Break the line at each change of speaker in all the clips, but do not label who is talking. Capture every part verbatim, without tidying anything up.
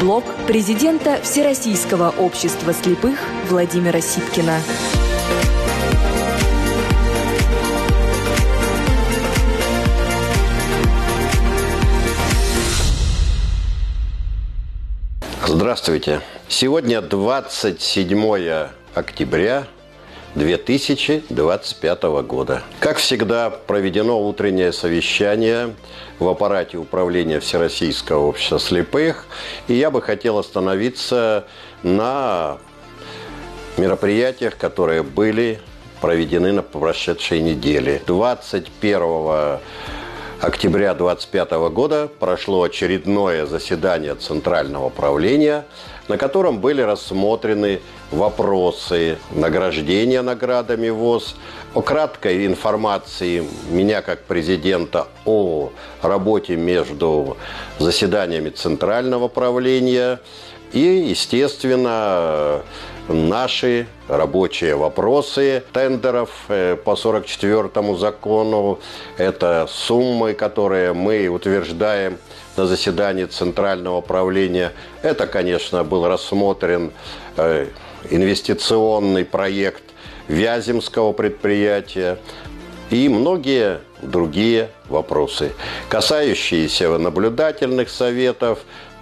Блог президента Всероссийского общества слепых Владимира Сипкина.
Здравствуйте! Сегодня двадцать седьмое октября две тысячи двадцать пятого года. Как всегда, проведено утреннее совещание в аппарате управления Всероссийского общества слепых. И я бы хотел остановиться на мероприятиях, которые были проведены на прошедшей неделе. двадцать первого октября две тысячи двадцать пятого года прошло очередное заседание Центрального правления, на котором были рассмотрены вопросы награждения наградами ВОС, о краткой информации меня как президента о работе между заседаниями Центрального правления и, естественно, наши рабочие вопросы тендеров по сорок четвёртому закону. Это суммы, которые мы утверждаем на заседании Центрального правления. Это, конечно, был рассмотрен инвестиционный проект Вяземского предприятия и многие другие вопросы, касающиеся наблюдательных советов,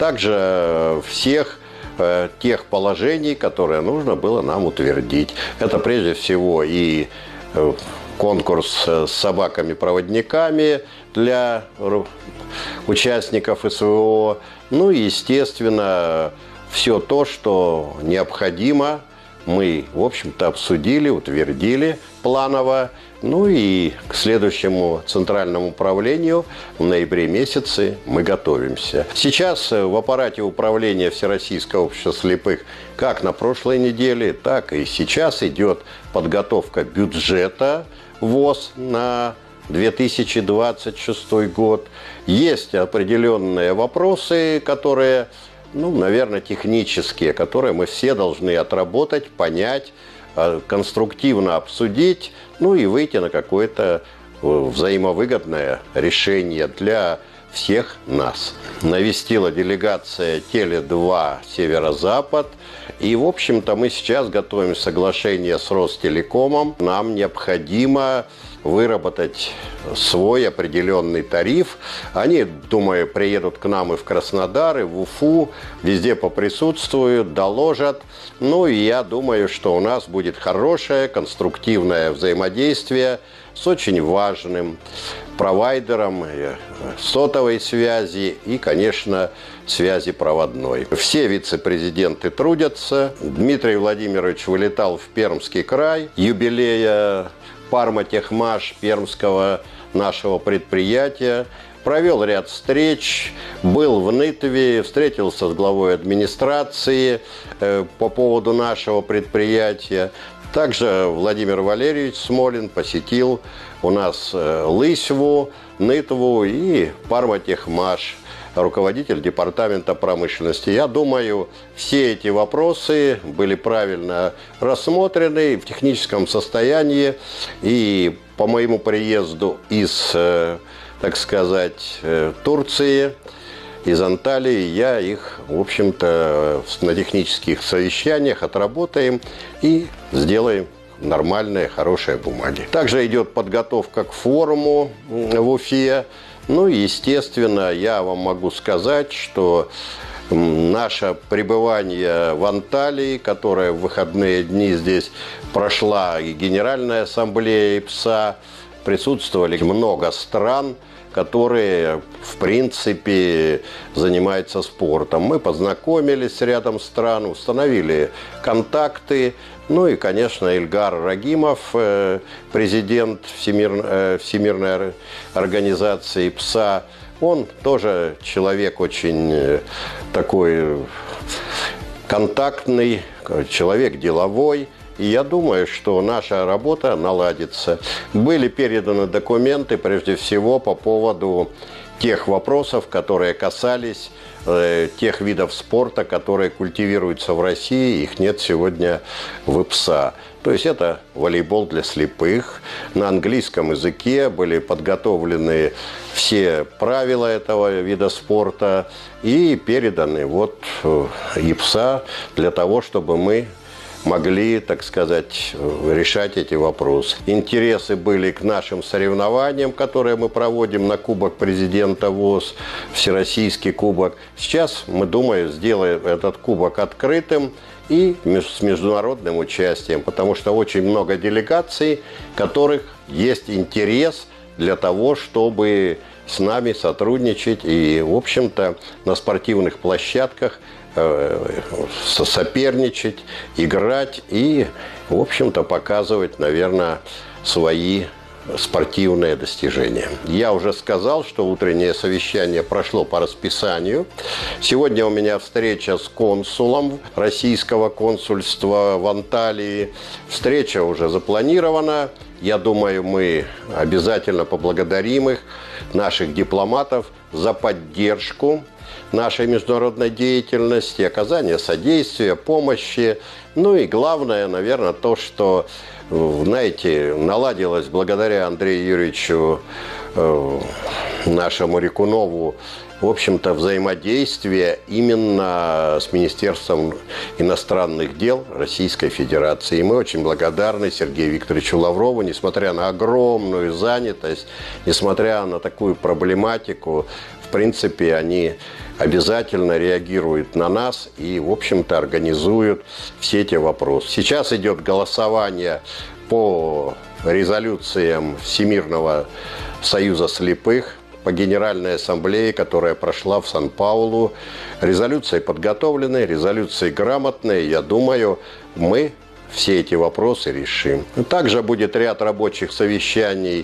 также всех тех положений, которые нужно было нам утвердить. Это прежде всего и конкурс с собаками-проводниками для участников СВО, ну и, естественно, все то, что необходимо, мы, в общем-то, обсудили, утвердили планово. Ну и к следующему центральному управлению в ноябре месяце мы готовимся. Сейчас в аппарате управления Всероссийского общества слепых как на прошлой неделе, так и сейчас идет подготовка бюджета ВОС на две тысячи двадцать шестой год. Есть определенные вопросы, которые, ну, наверное, технические, которые мы все должны отработать, понять, конструктивно обсудить, ну и выйти на какое-то взаимовыгодное решение для всех нас. Навестила делегация Теле два Северо-Запад. И, в общем-то, мы сейчас готовим соглашение с Ростелекомом. Нам необходимо выработать свой определенный тариф. Они, думаю, приедут к нам и в Краснодар, и в Уфу, везде поприсутствуют, доложат. Ну и я думаю, что у нас будет хорошее, конструктивное взаимодействие с очень важным провайдером сотовой связи и, конечно, связи проводной. Все вице-президенты трудятся. Дмитрий Владимирович вылетал в Пермский край, юбилея Парма-Техмаш пермского нашего предприятия, провел ряд встреч, был в Нытве, встретился с главой администрации э, по поводу нашего предприятия. Также Владимир Валерьевич Смолин посетил у нас э, Лысьву, Нытву и Парма-Техмаш, руководитель департамента промышленности. Я думаю, все эти вопросы были правильно рассмотрены в техническом состоянии. И по моему приезду из, так сказать, Турции, из Анталии, я их, в общем-то, на технических совещаниях отработаем и сделаем нормальные, хорошие бумаги. Также идет подготовка к форуму в Уфе. Ну и, естественно, я вам могу сказать, что наше пребывание в Анталии, которое в выходные дни здесь прошла и Генеральная ассамблея ИПСА, присутствовали много стран, которые, в принципе, занимаются спортом. Мы познакомились с рядом стран, установили контакты. Ну и, конечно, Ильгар Рагимов, президент Всемир... Всемирной организации ИПСА, он тоже человек очень такой контактный, человек деловой. И я думаю, что наша работа наладится. Были переданы документы, прежде всего, по поводу тех вопросов, которые касались э, тех видов спорта, которые культивируются в России, их нет сегодня в ИПСА. То есть это волейбол для слепых. На английском языке были подготовлены все правила этого вида спорта и переданы вот ИПСА для того, чтобы мы могли, так сказать, решать эти вопросы. Интересы были к нашим соревнованиям, которые мы проводим на Кубок Президента ВОЗ, Всероссийский кубок. Сейчас, мы думаем, сделаем этот кубок открытым и с международным участием, потому что очень много делегаций, которых есть интерес для того, чтобы с нами сотрудничать и, в общем-то, на спортивных площадках соперничать, играть и, в общем-то, показывать, наверное, свои спортивные достижения. Я уже сказал, что утреннее совещание прошло по расписанию. Сегодня у меня встреча с консулом российского консульства в Анталии. Встреча уже запланирована. Я думаю, мы обязательно поблагодарим их, наших дипломатов, за поддержку нашей международной деятельности, оказание содействия, помощи. Ну и главное, наверное, то, что, знаете, наладилось благодаря Андрею Юрьевичу, э, нашему Рекунову, в общем-то, взаимодействие именно с Министерством иностранных дел Российской Федерации. И мы очень благодарны Сергею Викторовичу Лаврову, несмотря на огромную занятость, несмотря на такую проблематику, в принципе, они обязательно реагируют на нас и, в общем-то, организуют все эти вопросы. Сейчас идет голосование по резолюциям Всемирного союза слепых, по Генеральной ассамблее, которая прошла в Сан-Паулу. Резолюции подготовлены, резолюции грамотные. Я думаю, мы все эти вопросы решим. Также будет ряд рабочих совещаний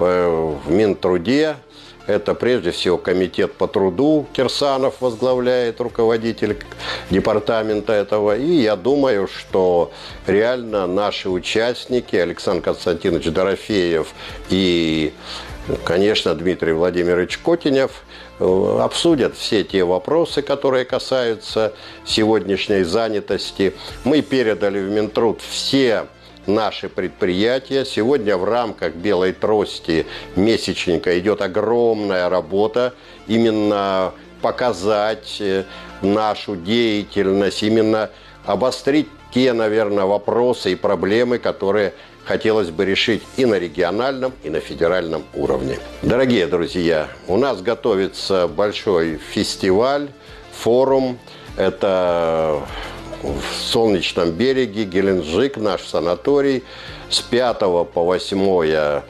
в Минтруде. Это прежде всего комитет по труду, Кирсанов возглавляет, руководитель департамента этого. И я думаю, что реально наши участники, Александр Константинович Дорофеев и, конечно, Дмитрий Владимирович Котенев, обсудят все те вопросы, которые касаются сегодняшней занятости. Мы передали в Минтруд все наши предприятия. Сегодня в рамках «Белой трости» месячника идет огромная работа. Именно показать нашу деятельность, именно обострить те, наверное, вопросы и проблемы, которые хотелось бы решить и на региональном, и на федеральном уровне. Дорогие друзья, у нас готовится большой фестиваль, форум. Это в Солнечном береге, Геленджик, наш санаторий, с пятого по восьмое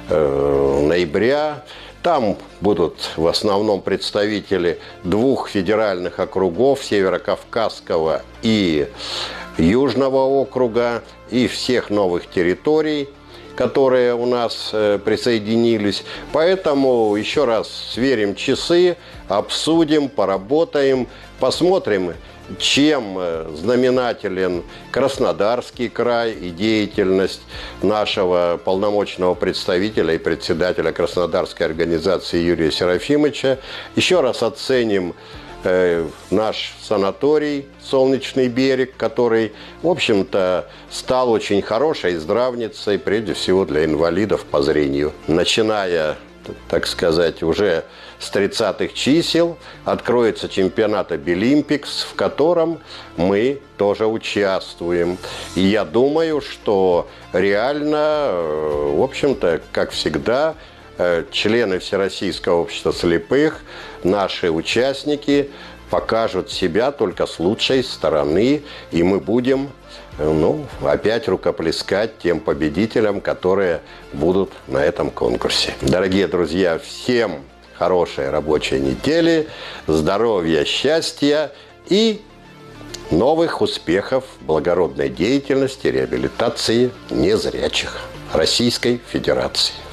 ноября. Там будут в основном представители двух федеральных округов, Северокавказского и Южного округа, и всех новых территорий, которые у нас присоединились. Поэтому еще раз сверим часы, обсудим, поработаем, посмотрим, чем знаменателен Краснодарский край и деятельность нашего полномочного представителя и председателя Краснодарской организации Юрия Серафимовича. Еще раз оценим э, наш санаторий «Солнечный берег», который, в общем-то, стал очень хорошей здравницей, прежде всего для инвалидов по зрению. Начиная, так сказать, уже с тридцатых чисел откроется чемпионат Обилимпикс, в котором мы тоже участвуем. И я думаю, что реально, в общем-то, как всегда, члены Всероссийского общества слепых, наши участники покажут себя только с лучшей стороны, и мы будем, ну, опять рукоплескать тем победителям, которые будут на этом конкурсе. Дорогие друзья, всем хорошей рабочей недели, здоровья, счастья и новых успехов в благородной деятельности реабилитации незрячих Российской Федерации.